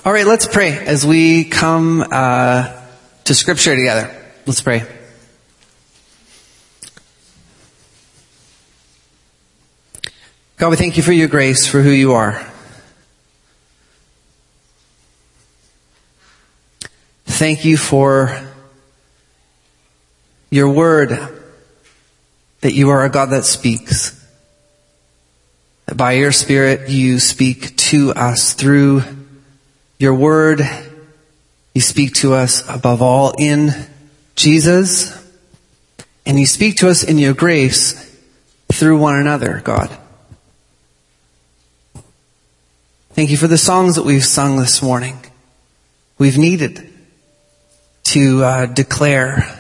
All right, let's pray as we come to Scripture together. Let's pray. God, we thank you for your grace, for who you are. Thank you for your word, that you are a God that speaks. That by your Spirit you speak to us through your word. You speak to us above all in Jesus. And you speak to us in your grace through one another, God. Thank you for the songs that we've sung this morning. We've needed to declare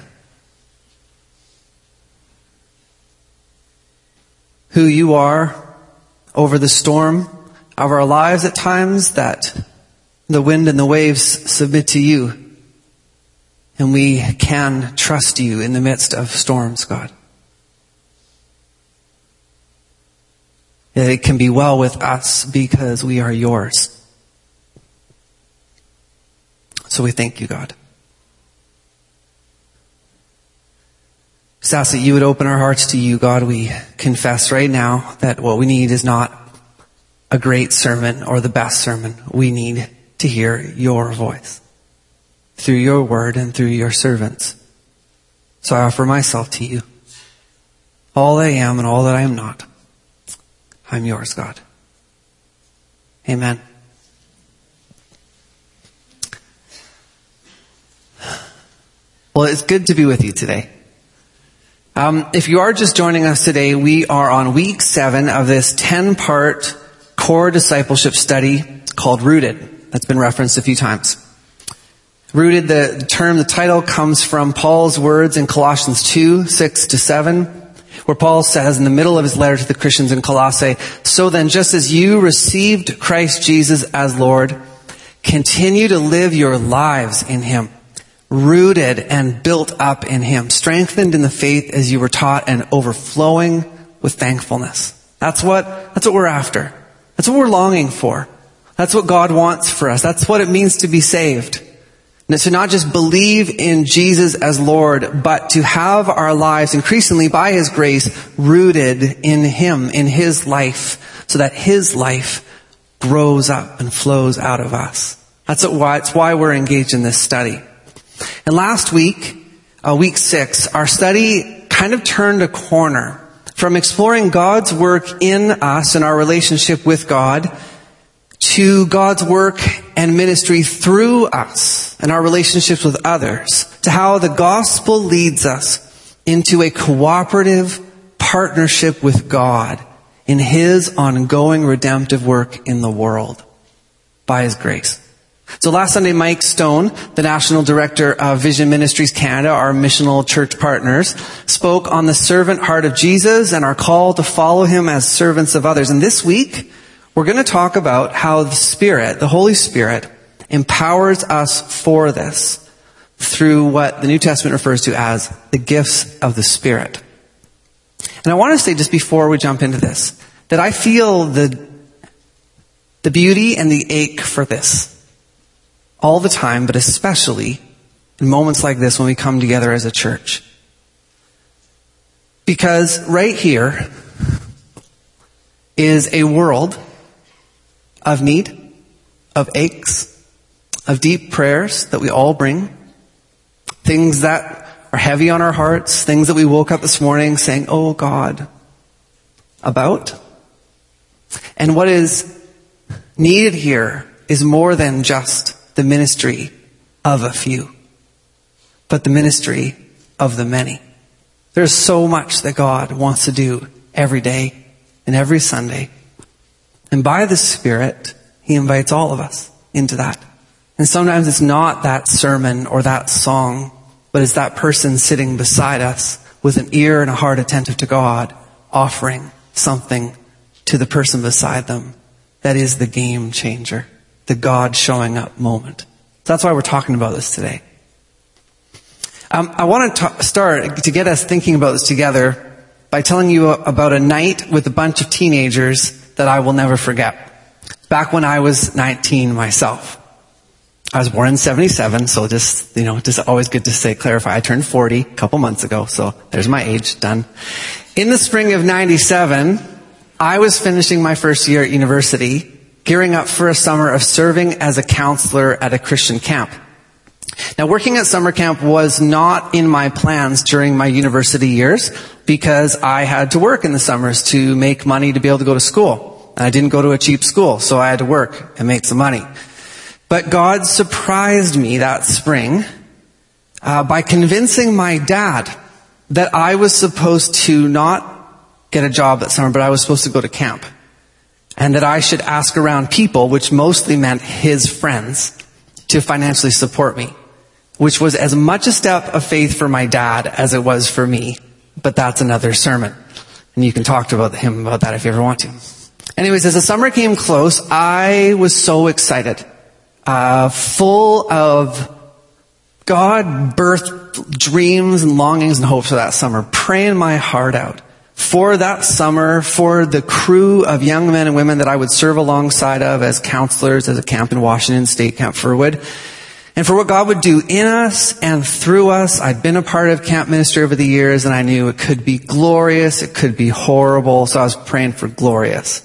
who you are over the storm of our lives at times, that the wind and the waves submit to you, and we can trust you in the midst of storms, God. That it can be well with us because we are yours. So we thank you, God. Just ask that you would open our hearts to you, God. We confess right now that what we need is not a great sermon or the best sermon. We need to hear your voice through your word and through your servants. So I offer myself to you. All that I am and all that I am not, I'm yours, God. Amen. Well, it's good to be with you today. If you are just joining us today, we are on week 7 of this 10-part core discipleship study called Rooted. That's been referenced a few times. Rooted, the title comes from Paul's words in Colossians 2, 6-7, where Paul says in the middle of his letter to the Christians in Colossae, "So then, just as you received Christ Jesus as Lord, continue to live your lives in Him, rooted and built up in Him, strengthened in the faith as you were taught, and overflowing with thankfulness." That's what we're after. That's what we're longing for. That's what God wants for us. That's what it means to be saved. And it's to not just believe in Jesus as Lord, but to have our lives increasingly by His grace rooted in Him, in His life, so that His life grows up and flows out of us. It's why we're engaged in this study. And last week, week 6, our study kind of turned a corner from exploring God's work in us and our relationship with God to God's work and ministry through us and our relationships with others, to how the gospel leads us into a cooperative partnership with God in His ongoing redemptive work in the world by His grace. So last Sunday, Mike Stone, the National Director of Vision Ministries Canada, our missional church partners, spoke on the servant heart of Jesus and our call to follow Him as servants of others. And this week, we're going to talk about how the Spirit, the Holy Spirit, empowers us for this through what the New Testament refers to as the gifts of the Spirit. And I want to say just before we jump into this, that I feel the beauty and the ache for this all the time, but especially in moments like this when we come together as a church. Because right here is a world of need, of aches, of deep prayers that we all bring, things that are heavy on our hearts, things that we woke up this morning saying, "Oh God," about. And what is needed here is more than just the ministry of a few, but the ministry of the many. There's so much that God wants to do every day and every Sunday. And by the Spirit, He invites all of us into that. And sometimes it's not that sermon or that song, but it's that person sitting beside us with an ear and a heart attentive to God, offering something to the person beside them. That is the game changer, the God showing up moment. So that's why we're talking about this today. I want to start to get us thinking about this together by telling you about a night with a bunch of teenagers that I will never forget. Back when I was 19 myself. I was born in 77, so just always good to clarify. I turned 40 a couple months ago, so there's my age, done. In the spring of 97, I was finishing my first year at university, gearing up for a summer of serving as a counselor at a Christian camp. Now, working at summer camp was not in my plans during my university years because I had to work in the summers to make money to be able to go to school. And I didn't go to a cheap school, so I had to work and make some money. But God surprised me that spring by convincing my dad that I was supposed to not get a job that summer, but I was supposed to go to camp. And that I should ask around people, which mostly meant his friends, to financially support me. Which was as much a step of faith for my dad as it was for me. But that's another sermon. And you can talk to him about that if you ever want to. Anyways, as the summer came close, I was so excited. Full of God-birthed dreams and longings and hopes for that summer. Praying my heart out. For that summer, for the crew of young men and women that I would serve alongside of as counselors at a camp in Washington State, Camp Furwood. And for what God would do in us and through us. I'd been a part of camp ministry over the years, and I knew it could be glorious, it could be horrible, so I was praying for glorious.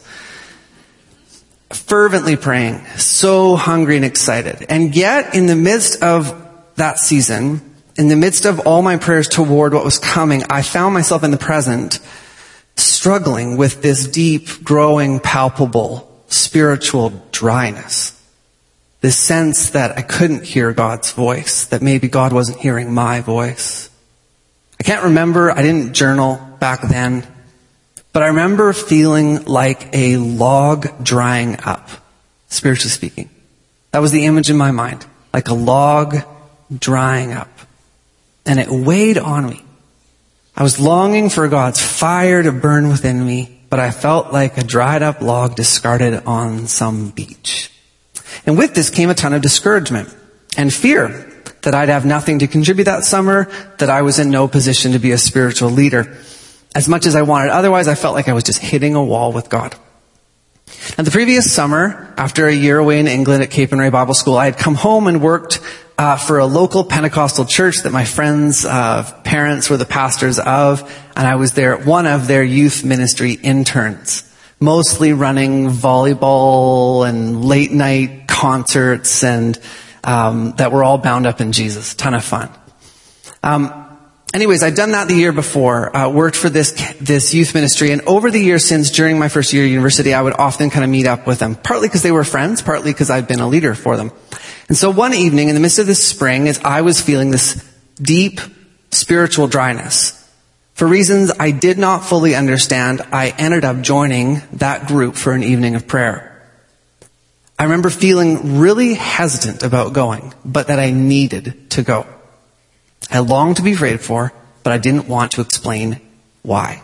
Fervently praying, so hungry and excited. And yet, in the midst of that season, in the midst of all my prayers toward what was coming, I found myself in the present struggling with this deep, growing, palpable, spiritual dryness. This sense that I couldn't hear God's voice, that maybe God wasn't hearing my voice. I can't remember, I didn't journal back then, but I remember feeling like a log drying up, spiritually speaking. That was the image in my mind, like a log drying up. And it weighed on me. I was longing for God's fire to burn within me, but I felt like a dried up log discarded on some beach. And with this came a ton of discouragement and fear that I'd have nothing to contribute that summer, that I was in no position to be a spiritual leader. As much as I wanted. Otherwise, I felt like I was just hitting a wall with God. And the previous summer, after a year away in England at Cape and Ray Bible School, I had come home and worked for a local Pentecostal church that my friends' parents were the pastors of, and I was one of their youth ministry interns. Mostly running volleyball and late night concerts and that were all bound up in Jesus. Ton of fun. Anyways, I'd done that the year before, worked for this youth ministry, and over the years since, during my first year at university, I would often kind of meet up with them, partly because they were friends, partly because I'd been a leader for them. And so one evening in the midst of this spring, as I was feeling this deep spiritual dryness, for reasons I did not fully understand, I ended up joining that group for an evening of prayer. I remember feeling really hesitant about going, but that I needed to go. I longed to be prayed for, but I didn't want to explain why.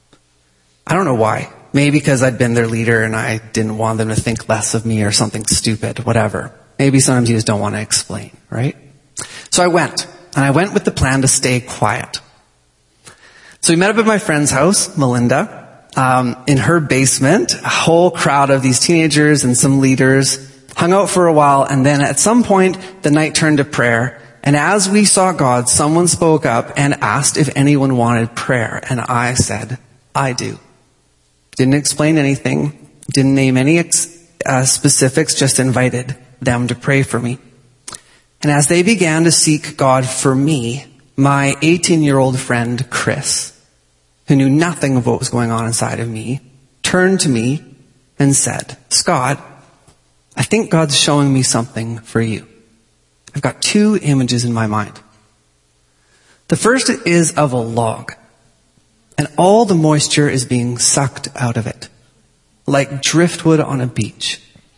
I don't know why. Maybe because I'd been their leader and I didn't want them to think less of me or something stupid, whatever. Maybe sometimes you just don't want to explain, right? So I went, and I went with the plan to stay quiet. So we met up at my friend's house, Melinda, in her basement. A whole crowd of these teenagers and some leaders hung out for a while, and then at some point the night turned to prayer. And as we saw God, someone spoke up and asked if anyone wanted prayer. And I said, I do. Didn't explain anything, didn't name any specifics, just invited them to pray for me. And as they began to seek God for me, my 18-year-old friend, Chris, who knew nothing of what was going on inside of me, turned to me and said, Scott, I think God's showing me something for you. I've got two images in my mind. The first is of a log, and all the moisture is being sucked out of it, like driftwood on a beach.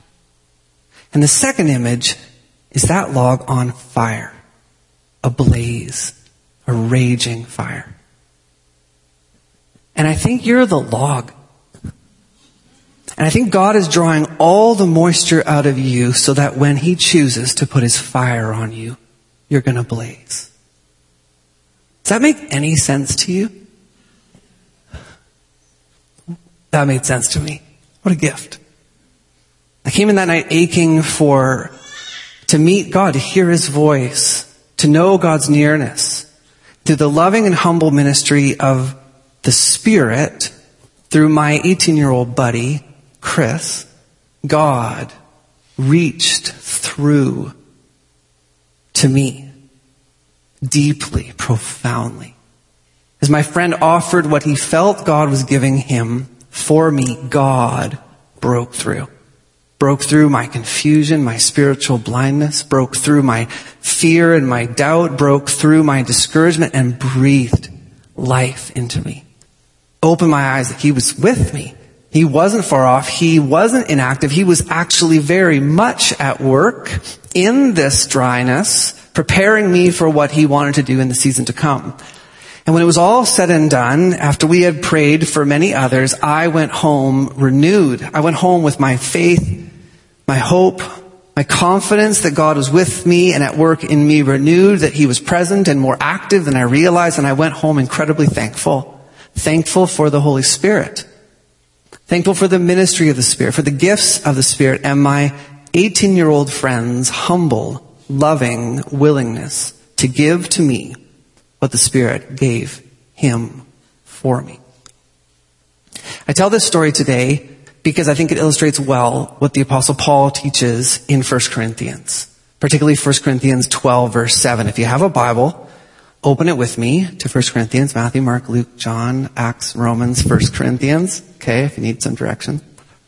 And the second image is that log on fire, ablaze, a raging fire. And I think you're the log. And I think God is drawing all the moisture out of you so that when He chooses to put His fire on you, you're going to blaze. Does that make any sense to you? That made sense to me. What a gift. I came in that night aching for to meet God, to hear his voice, to know God's nearness. Through the loving and humble ministry of the Spirit, through my 18-year-old buddy, Chris, God reached through to me deeply, profoundly. As my friend offered what he felt God was giving him for me, God broke through. Broke through my confusion, my spiritual blindness, broke through my fear and my doubt, broke through my discouragement, and breathed life into me. Opened my eyes that he was with me. He wasn't far off. He wasn't inactive. He was actually very much at work in this dryness, preparing me for what he wanted to do in the season to come. And when it was all said and done, after we had prayed for many others, I went home renewed. I went home with my faith, my hope, my confidence that God was with me and at work in me renewed, that he was present and more active than I realized. And I went home incredibly thankful. Thankful for the Holy Spirit. Thankful for the ministry of the Spirit, for the gifts of the Spirit, and my 18-year-old friend's humble, loving willingness to give to me what the Spirit gave him for me. I tell this story today because I think it illustrates well what the Apostle Paul teaches in 1 Corinthians, particularly 1 Corinthians 12, verse 7. If you have a Bible, open it with me to 1 Corinthians, Matthew, Mark, Luke, John, Acts, Romans, 1 Corinthians. Okay, if you need some direction.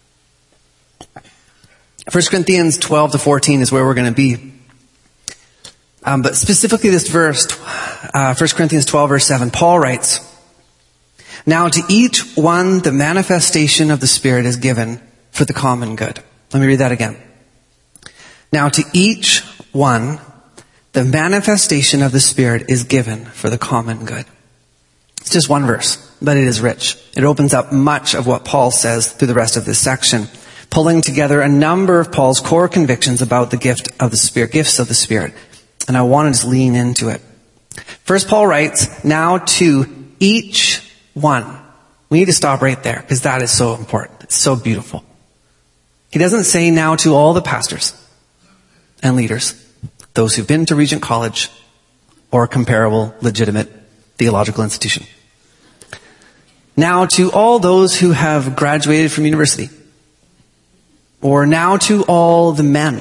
1 Corinthians 12 to 14 is where we're going to be. But specifically this verse, 1 Corinthians 12, verse 7, Paul writes, "Now to each one the manifestation of the Spirit is given for the common good." Let me read that again. "Now to each one the manifestation of the Spirit is given for the common good." It's just one verse, but it is rich. It opens up much of what Paul says through the rest of this section, pulling together a number of Paul's core convictions about the gift of the Spirit, gifts of the Spirit. And I want to just lean into it. First, Paul writes, "Now to each one." We need to stop right there because that is so important. It's so beautiful. He doesn't say now to all the pastors and leaders, those who've been to Regent College or a comparable legitimate theological institution. Now to all those who have graduated from university. Or now to all the men.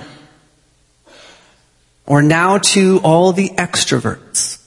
Or now to all the extroverts.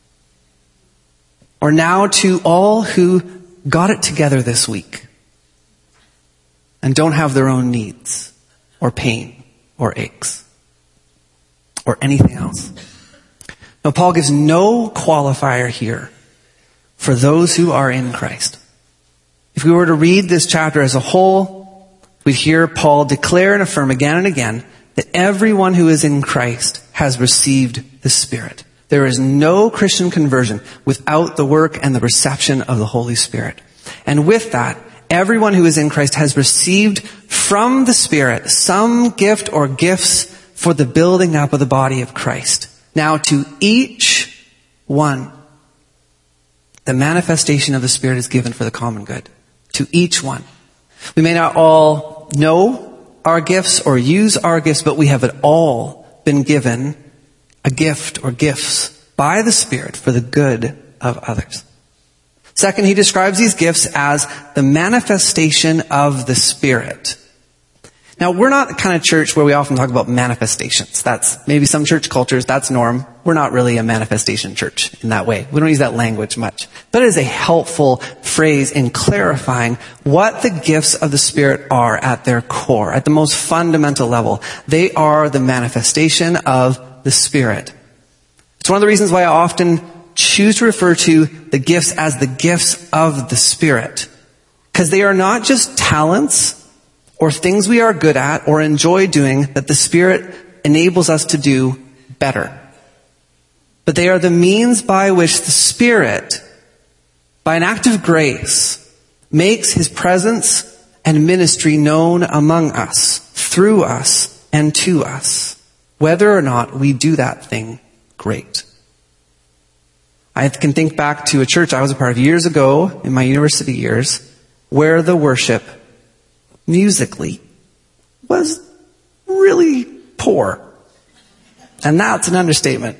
Or now to all who got it together this week and don't have their own needs or pain or aches or anything else. Now, Paul gives no qualifier here for those who are in Christ. If we were to read this chapter as a whole, we'd hear Paul declare and affirm again and again that everyone who is in Christ has received the Spirit. There is no Christian conversion without the work and the reception of the Holy Spirit. And with that, everyone who is in Christ has received from the Spirit some gift or gifts for the building up of the body of Christ. Now to each one, the manifestation of the Spirit is given for the common good. To each one. We may not all know our gifts or use our gifts, but we have all been given a gift or gifts by the Spirit for the good of others. Second, he describes these gifts as the manifestation of the Spirit. Now, we're not the kind of church where we often talk about manifestations. That's maybe some church cultures, that's norm. We're not really a manifestation church in that way. We don't use that language much. But it is a helpful phrase in clarifying what the gifts of the Spirit are at their core, at the most fundamental level. They are the manifestation of the Spirit. It's one of the reasons why I often choose to refer to the gifts as the gifts of the Spirit. Because they are not just talents or things we are good at or enjoy doing that the Spirit enables us to do better. But they are the means by which the Spirit, by an act of grace, makes His presence and ministry known among us, through us, and to us, whether or not we do that thing great. I can think back to a church I was a part of years ago in my university years where the worship musically was really poor. And that's an understatement.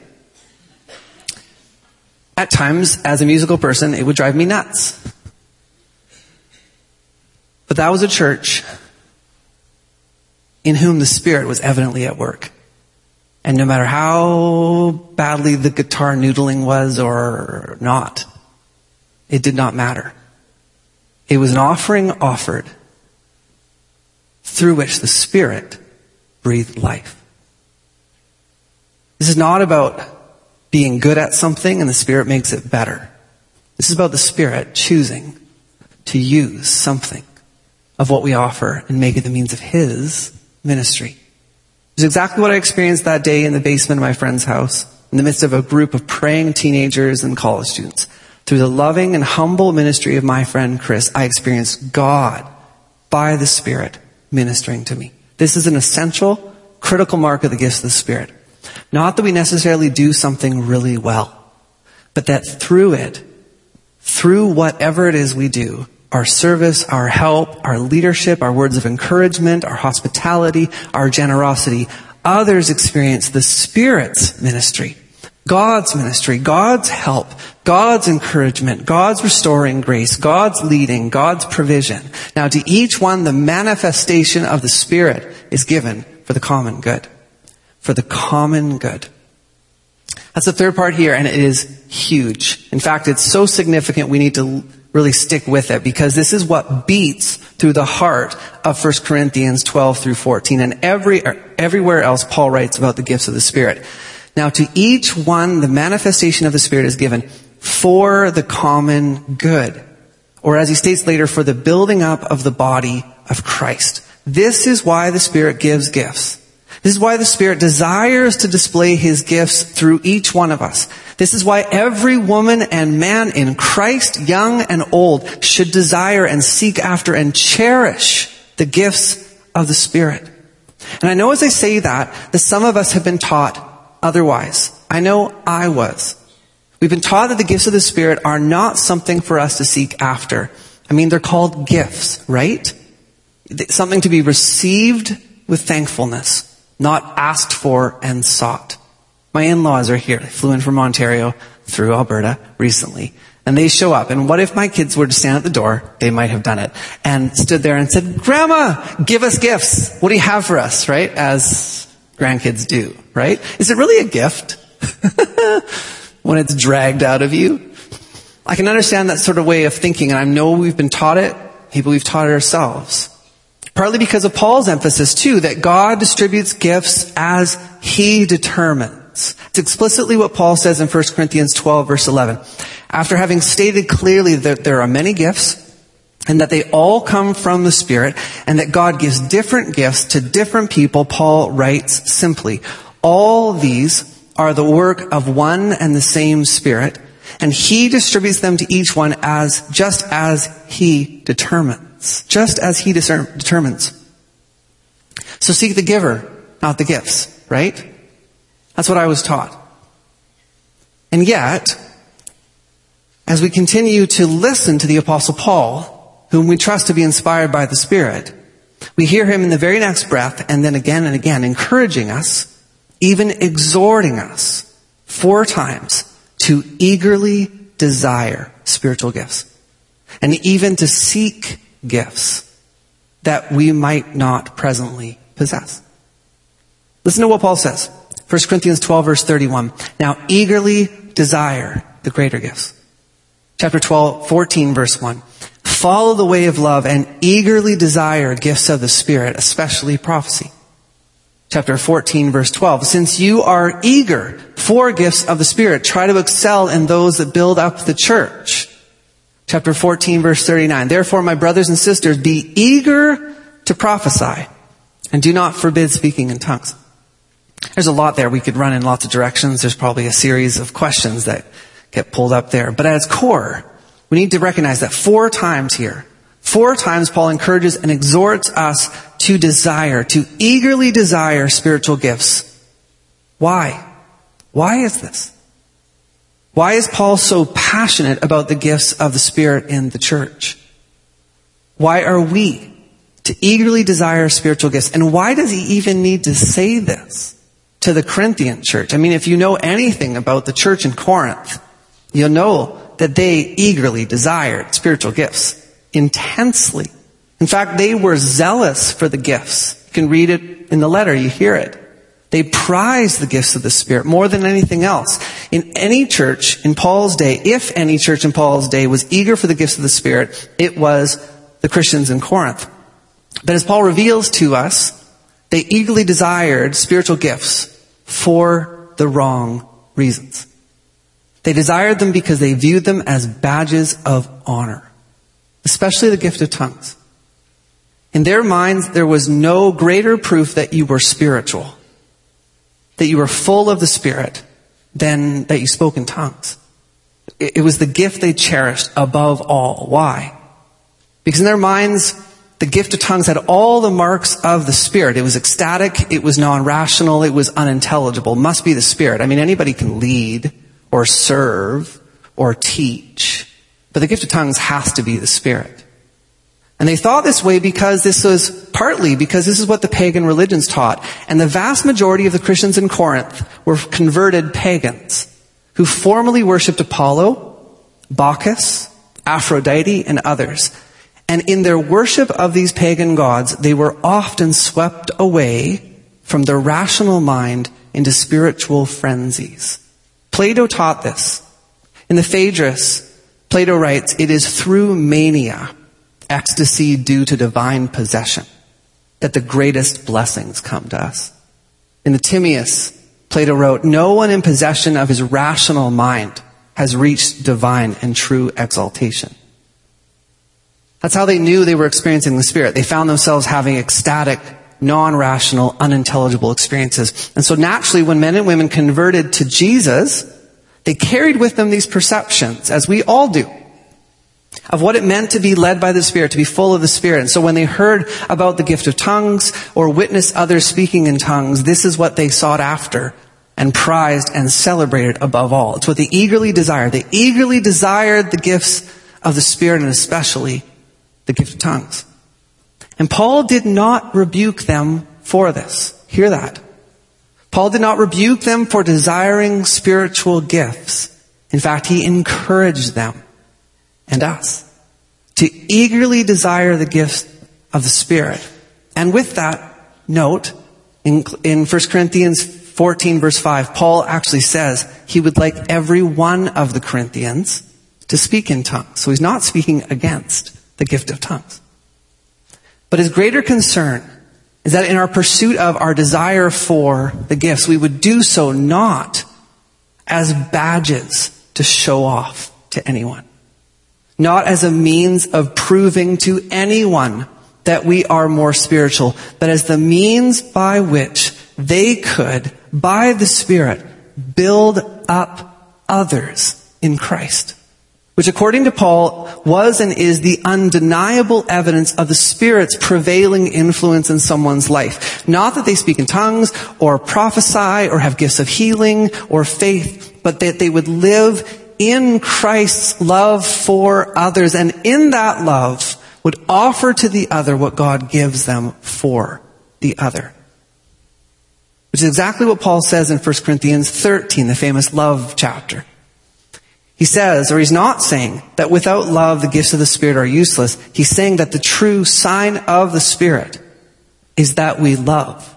At times, as a musical person, it would drive me nuts. But that was a church in whom the Spirit was evidently at work. And no matter how badly the guitar noodling was or not, it did not matter. It was an offering offered through which the Spirit breathed life. This is not about being good at something and the Spirit makes it better. This is about the Spirit choosing to use something of what we offer and make it the means of His ministry. It's exactly what I experienced that day in the basement of my friend's house, in the midst of a group of praying teenagers and college students. Through the loving and humble ministry of my friend Chris, I experienced God by the Spirit ministering to me. This is an essential, critical mark of the gifts of the Spirit. Not that we necessarily do something really well, but that through it, through whatever it is we do, our service, our help, our leadership, our words of encouragement, our hospitality, our generosity, others experience the Spirit's ministry, God's ministry, God's help, God's encouragement, God's restoring grace, God's leading, God's provision. Now, to each one, the manifestation of the Spirit is given for the common good. For the common good. That's the third part here, and it is huge. In fact, it's so significant we need to really stick with it, because this is what beats through the heart of 1 Corinthians 12 through 14, and everywhere else Paul writes about the gifts of the Spirit. Now, to each one, the manifestation of the Spirit is given for the common good. Or as he states later, for the building up of the body of Christ. This is why the Spirit gives gifts. This is why the Spirit desires to display His gifts through each one of us. This is why every woman and man in Christ, young and old, should desire and seek after and cherish the gifts of the Spirit. And I know as I say that some of us have been taught otherwise. I know I was. We've been taught that the gifts of the Spirit are not something for us to seek after. I mean, they're called gifts, right? Something to be received with thankfulness. Not asked for and sought. My in-laws are here. They flew in from Ontario through Alberta recently. And they show up. And what if my kids were to stand at the door? They might have done it. And stood there and said, Grandma, give us gifts. What do you have for us? Right? As grandkids do. Right? Is it really a gift? When it's dragged out of you? I can understand that sort of way of thinking. And I know we've been taught it. Maybe we've taught it ourselves. Partly because of Paul's emphasis, too, that God distributes gifts as He determines. It's explicitly what Paul says in 1 Corinthians 12, verse 11. After having stated clearly that there are many gifts, and that they all come from the Spirit, and that God gives different gifts to different people, Paul writes simply, all these are the work of one and the same Spirit, and He distributes them to each one just as He determines. Just as He determines. So seek the giver, not the gifts, right? That's what I was taught. And yet, as we continue to listen to the Apostle Paul, whom we trust to be inspired by the Spirit, we hear him in the very next breath, and then again and again, encouraging us, even exhorting us 4 times to eagerly desire spiritual gifts. And even to seek gifts that we might not presently possess. Listen to what Paul says. 1 Corinthians 12, verse 31. Now eagerly desire the greater gifts. Chapter 14, verse 1. Follow the way of love and eagerly desire gifts of the Spirit, especially prophecy. Chapter 14, verse 12. Since you are eager for gifts of the Spirit, try to excel in those that build up the church. Chapter 14, verse 39. Therefore, my brothers and sisters, be eager to prophesy and do not forbid speaking in tongues. There's a lot there. We could run in lots of directions. There's probably a series of questions that get pulled up there. But at its core, we need to recognize that 4 times here, 4 times Paul encourages and exhorts us to desire, to eagerly desire spiritual gifts. Why? Why is this? Why is Paul so passionate about the gifts of the Spirit in the church? Why are we to eagerly desire spiritual gifts? And why does he even need to say this to the Corinthian church. I mean, if you know anything about the church in Corinth, you'll know that they eagerly desired spiritual gifts intensely. In fact, they were zealous for the gifts. You can read it in the letter, you hear it. They prized the gifts of the Spirit more than anything else. In any church in Paul's day, if any church in Paul's day was eager for the gifts of the Spirit, it was the Christians in Corinth. But as Paul reveals to us, they eagerly desired spiritual gifts for the wrong reasons. They desired them because they viewed them as badges of honor, especially the gift of tongues. In their minds, there was no greater proof that you were spiritual, that you were full of the Spirit, than that you spoke in tongues. It was the gift they cherished above all. Why? Because in their minds, the gift of tongues had all the marks of the Spirit. It was ecstatic, it was non-rational, it was unintelligible. It must be the Spirit. I mean, anybody can lead or serve or teach, but the gift of tongues has to be the Spirit. And they thought this way because this is what the pagan religions taught. And the vast majority of the Christians in Corinth were converted pagans who formerly worshipped Apollo, Bacchus, Aphrodite, and others. And in their worship of these pagan gods, they were often swept away from their rational mind into spiritual frenzies. Plato taught this. In the Phaedrus, Plato writes, "It is through mania, ecstasy due to divine possession, that the greatest blessings come to us." In the Timaeus, Plato wrote, "No one in possession of his rational mind has reached divine and true exaltation." That's how they knew they were experiencing the Spirit. They found themselves having ecstatic, non-rational, unintelligible experiences. And so naturally, when men and women converted to Jesus, they carried with them these perceptions, as we all do, of what it meant to be led by the Spirit, to be full of the Spirit. And so when they heard about the gift of tongues or witnessed others speaking in tongues, this is what they sought after and prized and celebrated above all. It's what they eagerly desired. They eagerly desired the gifts of the Spirit, and especially the gift of tongues. And Paul did not rebuke them for this. Hear that. Paul did not rebuke them for desiring spiritual gifts. In fact, he encouraged them and us to eagerly desire the gifts of the Spirit. And with that note, in 1 Corinthians 14 verse 5, Paul actually says he would like every one of the Corinthians to speak in tongues. So he's not speaking against the gift of tongues. But his greater concern is that in our pursuit of our desire for the gifts, we would do so not as badges to show off to anyone. Not as a means of proving to anyone that we are more spiritual, but as the means by which they could, by the Spirit, build up others in Christ. Which according to Paul was and is the undeniable evidence of the Spirit's prevailing influence in someone's life. Not that they speak in tongues or prophesy or have gifts of healing or faith, but that they would live in Christ's love for others, and in that love would offer to the other what God gives them for the other. Which is exactly what Paul says in 1 Corinthians 13, the famous love chapter. He says, or he's not saying, that without love the gifts of the Spirit are useless. He's saying that the true sign of the Spirit is that we love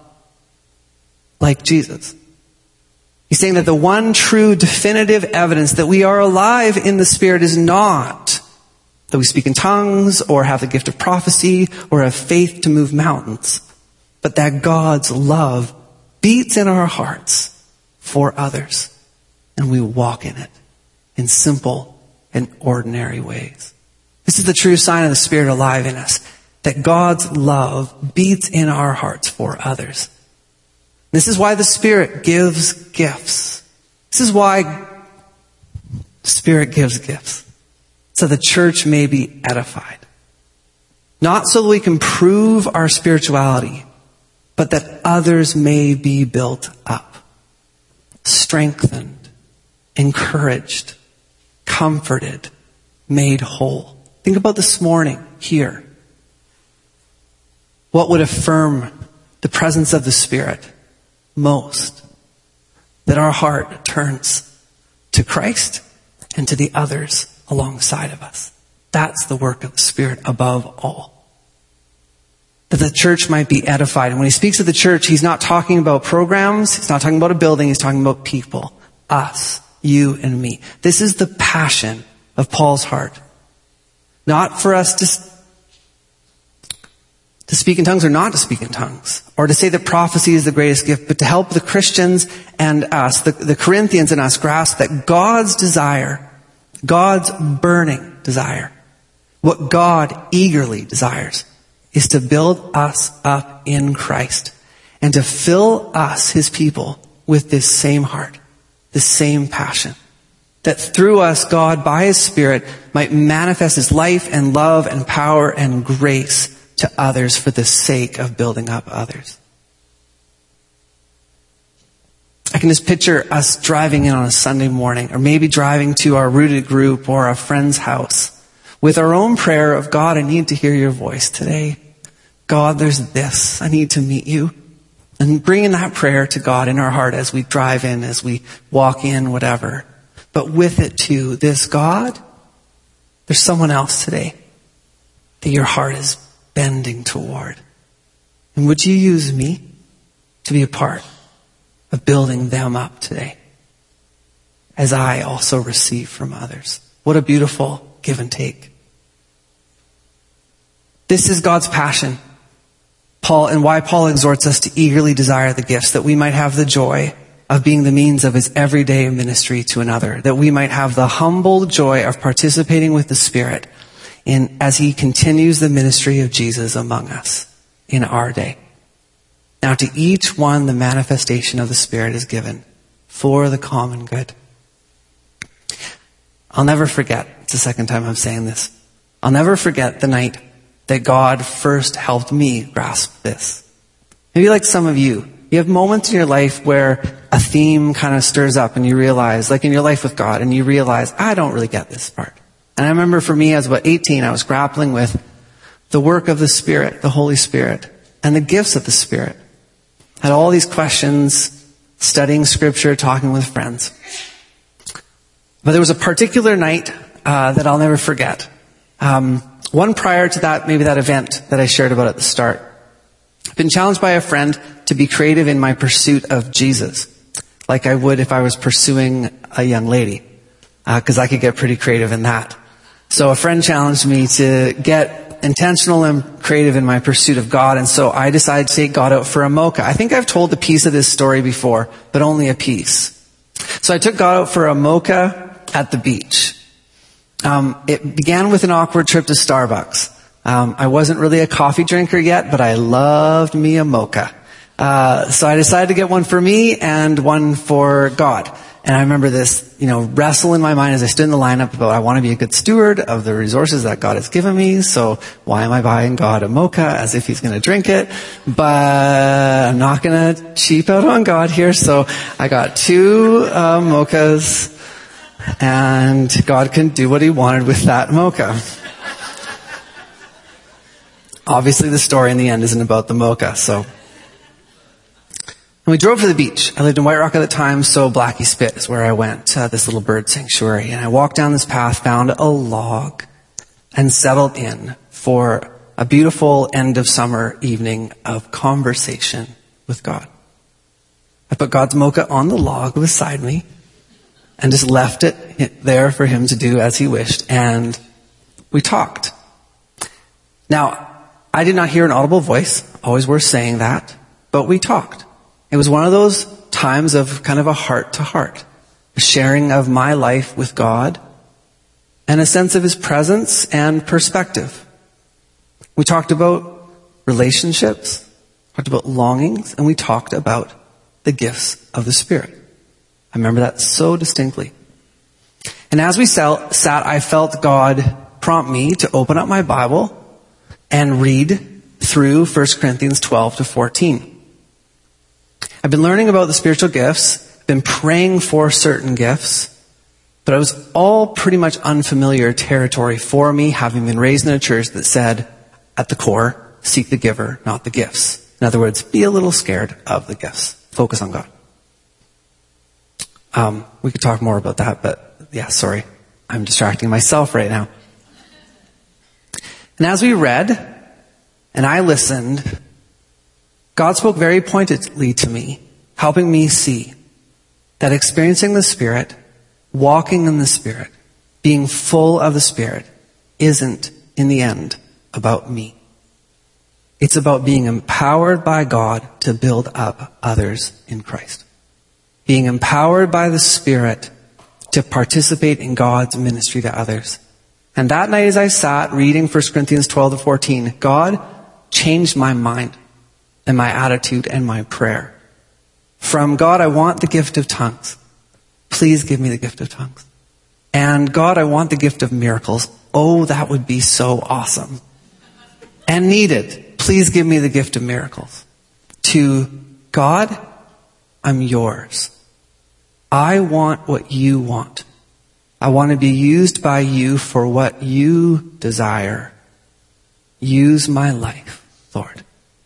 like Jesus. He's saying that the one true definitive evidence that we are alive in the Spirit is not that we speak in tongues or have the gift of prophecy or have faith to move mountains, but that God's love beats in our hearts for others and we walk in it in simple and ordinary ways. This is the true sign of the Spirit alive in us, that God's love beats in our hearts for others. This is why the Spirit gives gifts. This is why the Spirit gives gifts. So the church may be edified. Not so that we can prove our spirituality, but that others may be built up, strengthened, encouraged, comforted, made whole. Think about this morning here. What would affirm the presence of the Spirit most? that our heart turns to Christ and to the others alongside of us. That's the work of the Spirit above all. That the church might be edified. And when he speaks of the church, he's not talking about programs. He's not talking about a building. He's talking about people. Us, you and me. This is the passion of Paul's heart. Not for us to speak in tongues or not to speak in tongues, or to say that prophecy is the greatest gift, but to help the Christians and us, the Corinthians and us, grasp that God's desire, God's burning desire, what God eagerly desires, is to build us up in Christ and to fill us, his people, with this same heart, this same passion. That through us, God, by his Spirit, might manifest his life and love and power and grace to others for the sake of building up others. I can just picture us driving in on a Sunday morning, or maybe driving to our rooted group or a friend's house with our own prayer of, God, I need to hear your voice today. God, there's this. I need to meet you. And bringing that prayer to God in our heart as we drive in, as we walk in, whatever. But with it too, this God, there's someone else today that your heart is bending toward. And would you use me to be a part of building them up today, as I also receive from others? What a beautiful give and take. This is God's passion. And why Paul exhorts us to eagerly desire the gifts, that we might have the joy of being the means of his everyday ministry to another, that we might have the humble joy of participating with the Spirit as he continues the ministry of Jesus among us in our day. Now to each one, the manifestation of the Spirit is given for the common good. I'll never forget, it's the second time I'm saying this, I'll never forget the night that God first helped me grasp this. Maybe like some of you have moments in your life where a theme kind of stirs up and you realize, like in your life with God, and you realize, I don't really get this part. And I remember for me, I was about 18, I was grappling with the work of the Spirit, the Holy Spirit, and the gifts of the Spirit. I had all these questions, studying scripture, talking with friends. But there was a particular night that I'll never forget. One prior to that, maybe that event that I shared about at the start. I've been challenged by a friend to be creative in my pursuit of Jesus, like I would if I was pursuing a young lady, because I could get pretty creative in that. So a friend challenged me to get intentional and creative in my pursuit of God, and so I decided to take God out for a mocha. I think I've told a piece of this story before, but only a piece. So I took God out for a mocha at the beach. It began with an awkward trip to Starbucks. I wasn't really a coffee drinker yet, but I loved me a mocha. So I decided to get one for me and one for God. And I remember this, wrestle in my mind as I stood in the lineup about, I want to be a good steward of the resources that God has given me. So why am I buying God a mocha as if he's going to drink it? But I'm not going to cheap out on God here. So I got 2 mochas. And God can do what he wanted with that mocha. Obviously, the story in the end isn't about the mocha, so. And we drove to the beach. I lived in White Rock at the time, so Blackie Spit is where I went, this little bird sanctuary. And I walked down this path, found a log, and settled in for a beautiful end of summer evening of conversation with God. I put God's mocha on the log beside me, and just left it there for him to do as he wished. And we talked. Now, I did not hear an audible voice. Always worth saying that. But we talked. It was one of those times of kind of a heart to heart. A sharing of my life with God. And a sense of his presence and perspective. We talked about relationships. Talked about longings. And we talked about the gifts of the Spirit. I remember that so distinctly. And as we sat, I felt God prompt me to open up my Bible and read through 1 Corinthians 12 to 14. I've been learning about the spiritual gifts, been praying for certain gifts, but it was all pretty much unfamiliar territory for me, having been raised in a church that said, at the core, seek the giver, not the gifts. In other words, be a little scared of the gifts. Focus on God. We could talk more about that, but yeah, sorry. I'm distracting myself right now. And as we read, and I listened, God spoke very pointedly to me, helping me see that experiencing the Spirit, walking in the Spirit, being full of the Spirit, isn't, in the end, about me. It's about being empowered by God to build up others in Christ. Being empowered by the Spirit to participate in God's ministry to others. And that night as I sat reading 1 Corinthians 12 to 14, God changed my mind and my attitude and my prayer. From God, I want the gift of tongues. Please give me the gift of tongues. And God, I want the gift of miracles. Oh, that would be so awesome. And needed. Please give me the gift of miracles. To God, I'm yours. I want what you want. I want to be used by you for what you desire. Use my life, Lord.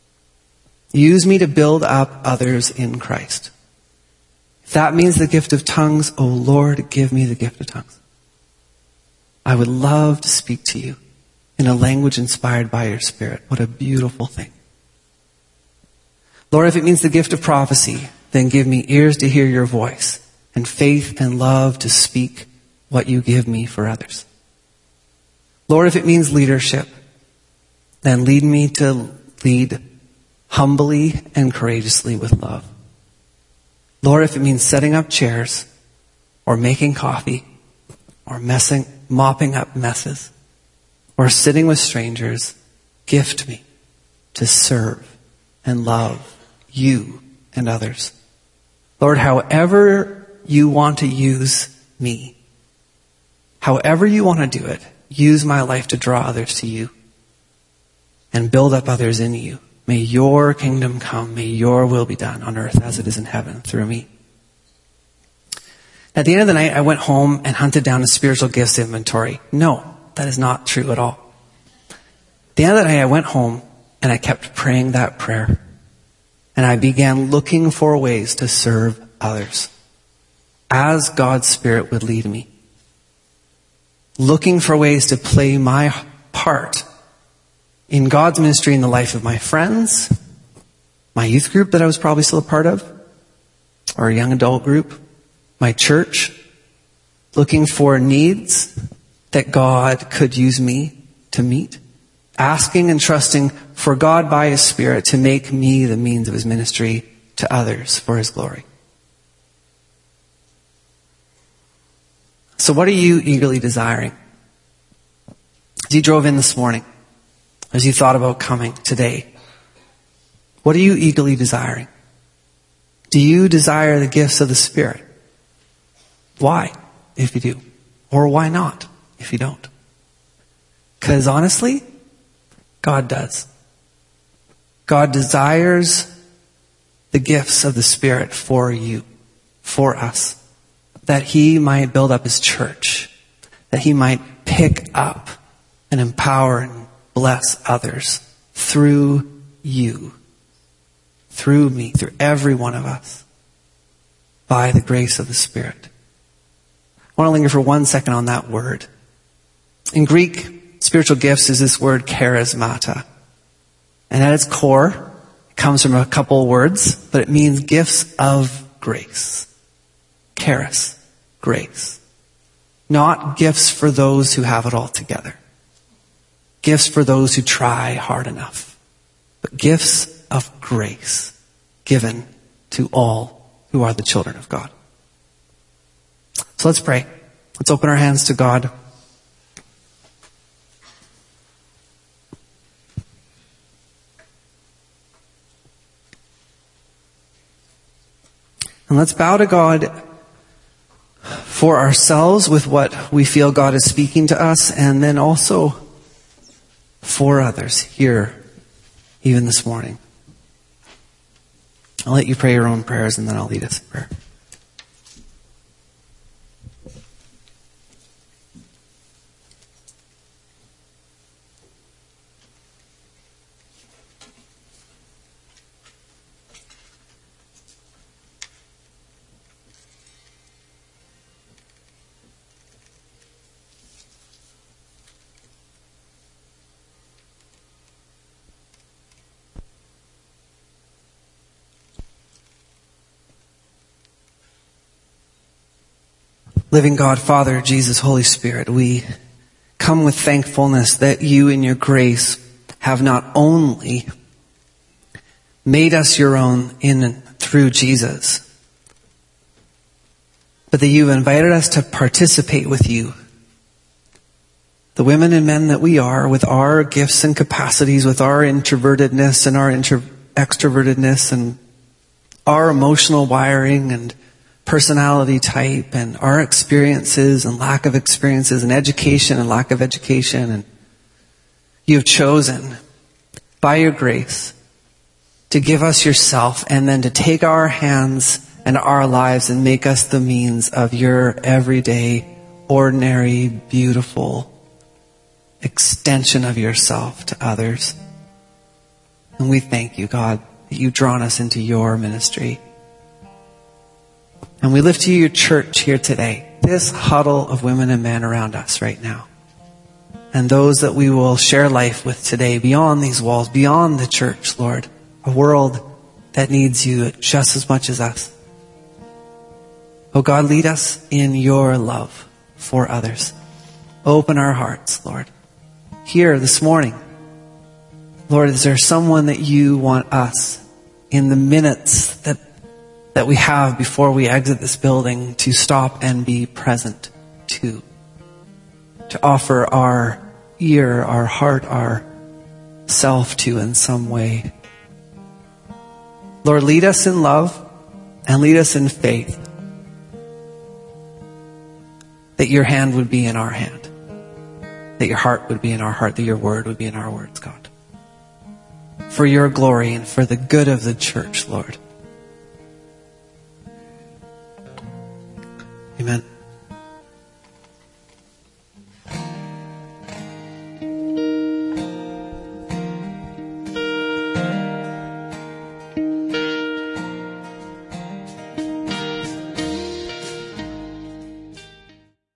Use me to build up others in Christ. If that means the gift of tongues, oh Lord, give me the gift of tongues. I would love to speak to you in a language inspired by your Spirit. What a beautiful thing. Lord, if it means the gift of prophecy, then give me ears to hear your voice and faith and love to speak what you give me for others. Lord, if it means leadership, then lead me to lead humbly and courageously with love. Lord, if it means setting up chairs or making coffee or mopping up messes or sitting with strangers, gift me to serve and love you and others. Lord, however you want to use me, however you want to do it, use my life to draw others to you and build up others in you. May your kingdom come. May your will be done on earth as it is in heaven through me. At the end of the night, I went home and hunted down a spiritual gifts inventory. No, that is not true at all. At the end of the night, I went home and I kept praying that prayer. And I began looking for ways to serve others as God's Spirit would lead me. Looking for ways to play my part in God's ministry in the life of my friends, my youth group that I was probably still a part of, or a young adult group, my church, looking for needs that God could use me to meet, asking and trusting for God by His Spirit to make me the means of His ministry to others for His glory. So what are you eagerly desiring? As you drove in this morning, as you thought about coming today, what are you eagerly desiring? Do you desire the gifts of the Spirit? Why, if you do? Or why not, if you don't? Because honestly, God does. God desires the gifts of the Spirit for you, for us, that He might build up His church, that He might pick up and empower and bless others through you, through me, through every one of us, by the grace of the Spirit. I want to linger for 1 second on that word. In Greek, spiritual gifts is this word charismata. And at its core, it comes from a couple words, but it means gifts of grace. Charis, grace. Not gifts for those who have it all together. Gifts for those who try hard enough. But gifts of grace given to all who are the children of God. So let's pray. Let's open our hands to God. And let's bow to God for ourselves with what we feel God is speaking to us, and then also for others here, even this morning. I'll let you pray your own prayers, and then I'll lead us in prayer. Living God, Father, Jesus, Holy Spirit, we come with thankfulness that you in your grace have not only made us your own in and through Jesus, but that you've invited us to participate with you. The women and men that we are, with our gifts and capacities, with our introvertedness and our extrovertedness and our emotional wiring and personality type and our experiences and lack of experiences and education and lack of education. And you have chosen by your grace to give us yourself and then to take our hands and our lives and make us the means of your everyday, ordinary, beautiful extension of yourself to others. And we thank you, God, that you've drawn us into your ministry. And we lift you your church here today, this huddle of women and men around us right now. And those that we will share life with today beyond these walls, beyond the church, Lord. A world that needs you just as much as us. Oh God, lead us in your love for others. Open our hearts, Lord. Here this morning, Lord, is there someone that you want us in the minutes that we have before we exit this building to stop and be present to offer our ear, our heart, our self to in some way? Lord, lead us in love and lead us in faith, that your hand would be in our hand, that your heart would be in our heart, that your word would be in our words, God. For your glory and for the good of the church, Lord. Amen.